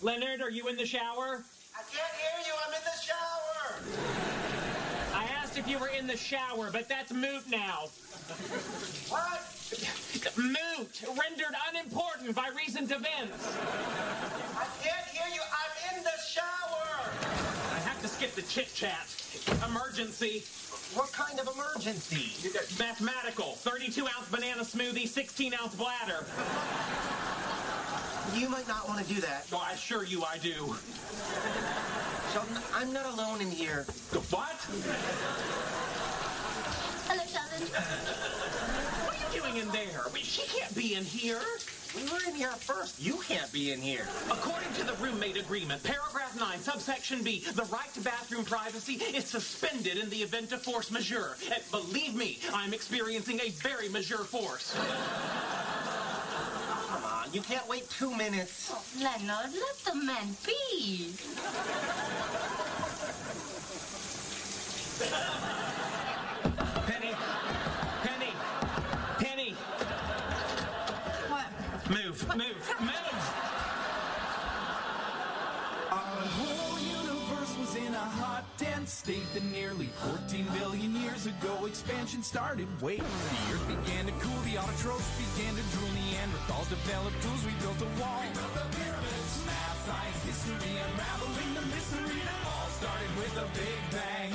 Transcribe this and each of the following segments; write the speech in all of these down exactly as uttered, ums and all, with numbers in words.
Leonard, are you in the shower? I can't hear you. I'm in the shower. I asked if you were in the shower, but that's moot now. What? Moot, rendered unimportant by recent events. I can't hear you. I'm in the shower. I have to skip the chit-chat. Emergency. What kind of emergency? Mathematical. thirty-two ounce banana smoothie, sixteen ounce bladder. You might not want to do that. Oh, I assure you I do. Sheldon, I'm not alone in here. What? Hello, Sheldon. What are you doing in there? I mean, she can't be in here. We were in here first. You can't be in here. According to the roommate agreement, paragraph nine, subsection B, the right to bathroom privacy is suspended in the event of force majeure. And believe me, I'm experiencing a very majeure force. Come on, you can't wait two minutes. Oh, Leonard, let the man be. Penny. Penny. Penny. What? Move. Move. Move. Our whole universe was in a hot, dense state that nearly fourteen billion years ago expansion started. Wait, the earth began to cool, the autotrophs began to drool, Neanderthals developed tools, we built a wall. We built the pyramids, math, science, history, unraveling the mystery that all started with a big bang.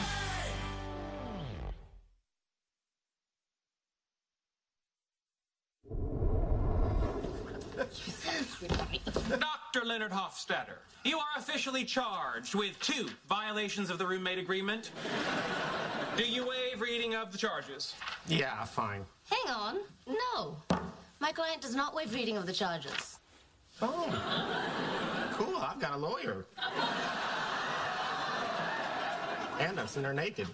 Doctor Leonard Hofstadter, you are officially charged with two violations of the roommate agreement. Do you waive reading of the charges? Yeah, fine. Hang on. No. My client does not waive reading of the charges. Oh, cool. I've got a lawyer. And I've seen her naked.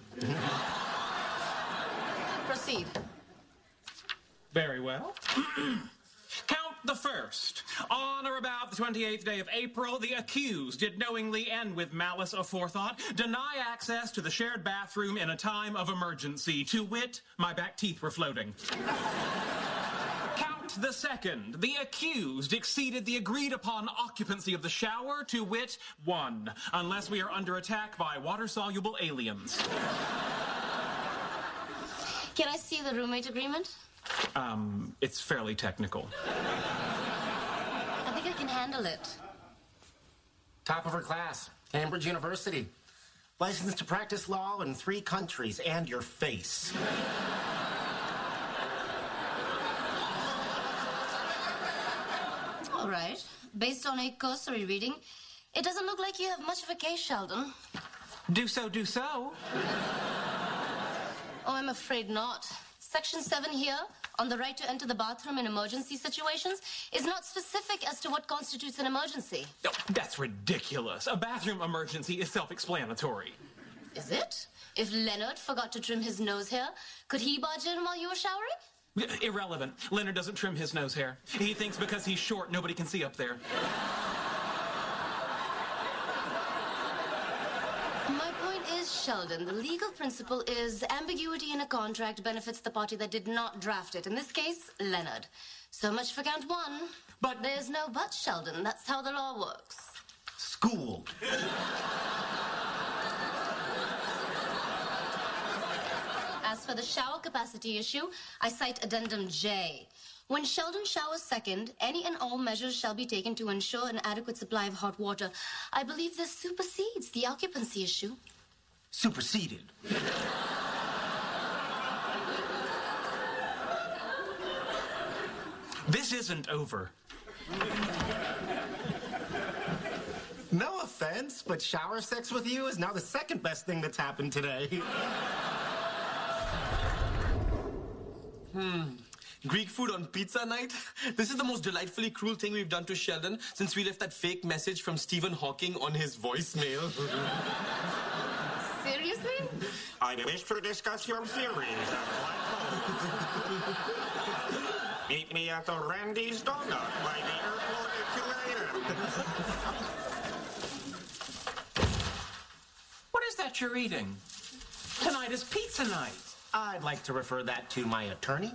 Proceed. Very well. Count the first. On or about the twenty-eighth day of April, the accused did knowingly and with malice aforethought deny access to the shared bathroom in a time of emergency. To wit, my back teeth were floating. Count the second. The accused exceeded the agreed upon occupancy of the shower. To wit, one. Unless we are under attack by water-soluble aliens. Can I see the roommate agreement? Um, it's fairly technical. I think I can handle it. Top of her class. Cambridge University. Licensed to practice law in three countries and your face. All right. Based on a cursory reading, it doesn't look like you have much of a case, Sheldon. Do so, do so. Oh, I'm afraid not. Section seven here, on the right to enter the bathroom in emergency situations, is not specific as to what constitutes an emergency. Oh, that's ridiculous. A bathroom emergency is self-explanatory. Is it? If Leonard forgot to trim his nose hair, could he barge in while you were showering? Irrelevant. Leonard doesn't trim his nose hair. He thinks because he's short, nobody can see up there. My point is, Sheldon, the legal principle is ambiguity in a contract benefits the party that did not draft it. In this case, Leonard. So much for count one. But there's no but, Sheldon. That's how the law works. School. As for the shower capacity issue, I cite Addendum J. When Sheldon showers second, any and all measures shall be taken to ensure an adequate supply of hot water. I believe this supersedes the occupancy issue. Superseded. this isn't over. No offense, but shower sex with you is now the second best thing that's happened today. Hmm. Greek food on pizza night? This is the most delightfully cruel thing we've done to Sheldon since we left that fake message from Stephen Hawking on his voicemail. Seriously? I wish to discuss your theories of black holes. Meet me at the Randy's Donut by the airport at two a m What is that you're eating? Tonight is pizza night. I'd like to refer that to my attorney.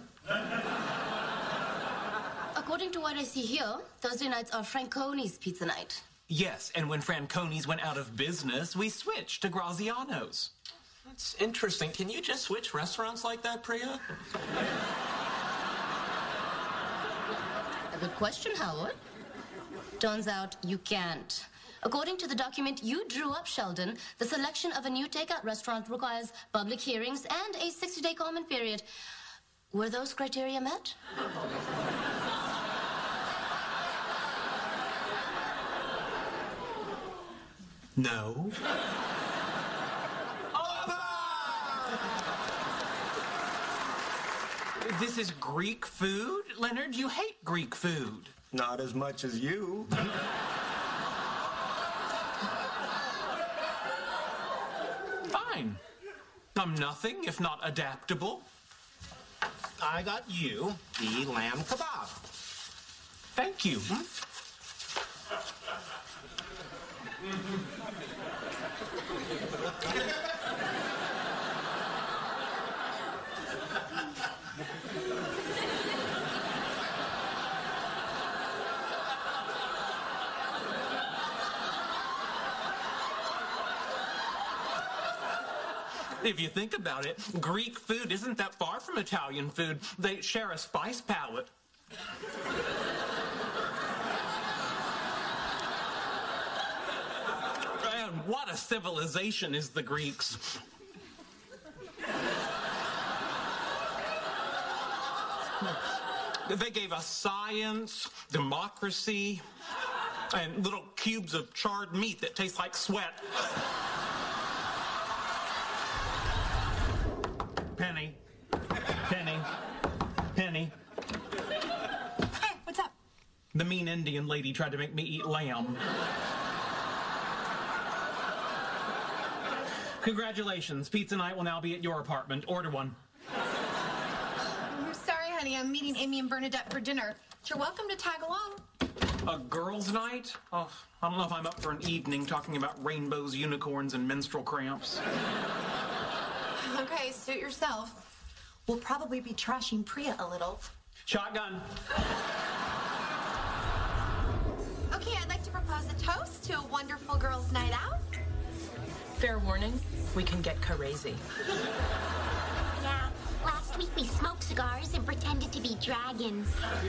According to what I see here, Thursday nights are Franconi's pizza night. Yes, and when Franconi's went out of business, we switched to Graziano's. That's interesting. Can you just switch restaurants like that, Priya? A good question, Howard. Turns out you can't. According to the document you drew up, Sheldon, the selection of a new takeout restaurant requires public hearings and a sixty-day comment period. Were those criteria met? No. This is Greek food? Leonard, you hate Greek food. Not as much as you. Fine. I'm nothing if not adaptable. I got you the lamb kebab. Thank you. Hmm? If you think about it, Greek food isn't that far from Italian food. They share a spice palette. And what a civilization is the Greeks. They gave us science, democracy, and little cubes of charred meat that taste like sweat. Penny. Penny. Penny. Hey, what's up? The mean Indian lady tried to make me eat lamb. Congratulations. Pizza night will now be at your apartment. Order one. I'm sorry, honey. I'm meeting Amy and Bernadette for dinner. You're welcome to tag along. A girls' night? Oh, I don't know if I'm up for an evening talking about rainbows, unicorns, and menstrual cramps. Okay, suit yourself. We'll probably be trashing Priya a little. Shotgun. Okay, I'd like to propose a toast to a wonderful girls' night out. Fair warning, we can get crazy. Yeah, last week we smoked cigars and pretended to be dragons.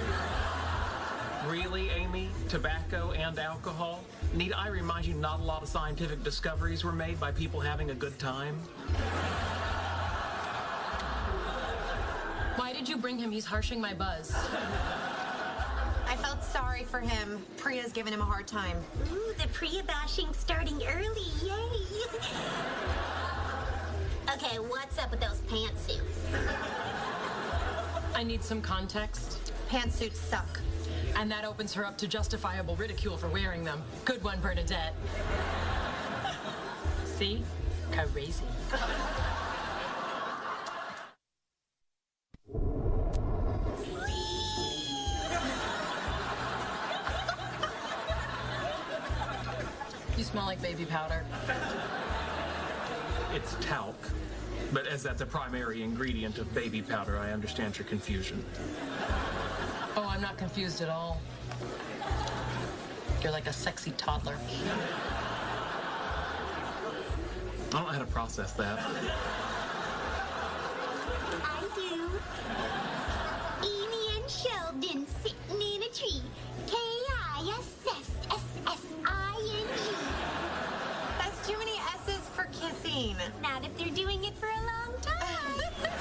Really, Amy? Tobacco and alcohol? Need I remind you not a lot of scientific discoveries were made by people having a good time? Why did you bring him? He's harshing my buzz. I felt sorry for him. Priya's giving him a hard time. Ooh, the Priya bashing starting early. Yay! Okay, what's up with those pantsuits? I need some context. Pantsuits suck. And that opens her up to justifiable ridicule for wearing them. Good one, Bernadette. See? Crazy. You smell like baby powder. It's talc. But as that's a primary ingredient of baby powder, I understand your confusion. Oh, I'm not confused at all. You're like a sexy toddler. I don't know how to process that. I do. Amy and Sheldon sitting in a tree. K I S S S S I N G. That's too many S's for kissing. Not if they're doing it for a long time.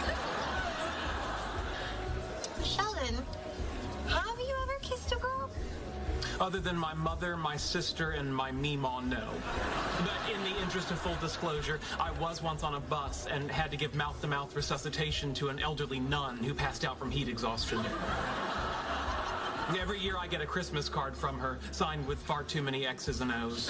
Sheldon, have you ever kissed a girl? Other than my mother, my sister, and my meemaw, no. But in the interest of full disclosure, I was once on a bus and had to give mouth-to-mouth resuscitation to an elderly nun who passed out from heat exhaustion. Every year I get a Christmas card from her, signed with far too many X's and O's.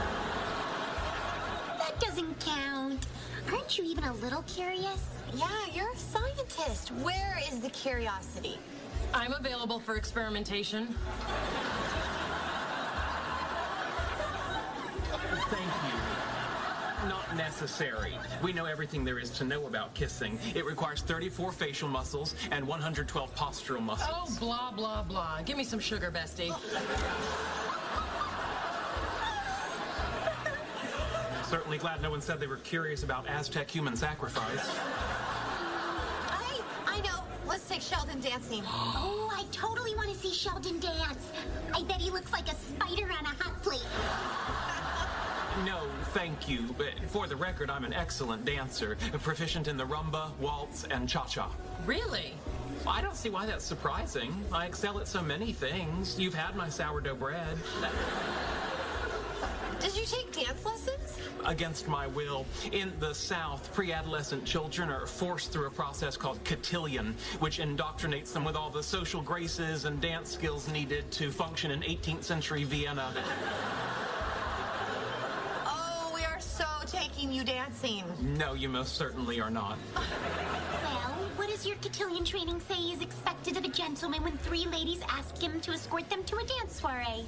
That doesn't count. Aren't you even a little curious? Yeah, you're a scientist. Where is the curiosity? I'm available for experimentation. Thank you. Not necessary. We know everything there is to know about kissing. It requires thirty-four facial muscles and one hundred twelve postural muscles. Oh, blah, blah, blah. Give me some sugar, bestie. Certainly glad no one said they were curious about Aztec human sacrifice. I, I know. Let's take Sheldon dancing. Oh, I totally want to see Sheldon dance. I bet he looks like a spider on a hot plate. No, thank you. But for the record, I'm an excellent dancer, proficient in the rumba, waltz, and cha-cha. Really? I don't see why that's surprising. I excel at so many things. You've had my sourdough bread. Did you take dance lessons? Against my will. In the South, pre-adolescent children are forced through a process called cotillion, which indoctrinates them with all the social graces and dance skills needed to function in eighteenth century Vienna. Oh, we are so taking you dancing. No, you most certainly are not. Well, what does your cotillion training say is expected of a gentleman when three ladies ask him to escort them to a dance soiree?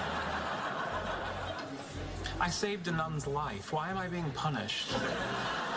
I saved a nun's life. Why am I being punished?